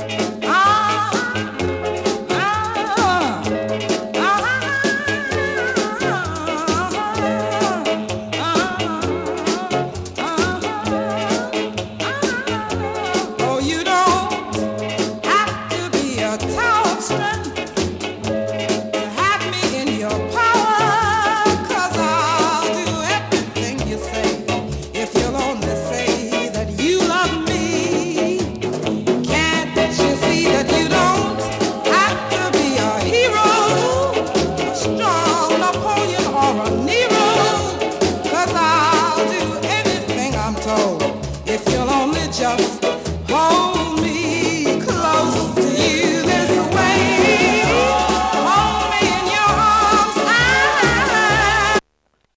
Oh, you don't have to be a tower strength to have me in your power, 'cause I'll do everything you say if you'll only say that you love me. Can't you see that you don't have to be a hero, a strong Napoleon or a Nero? 'Cause I'll do anything I'm told if you'll only just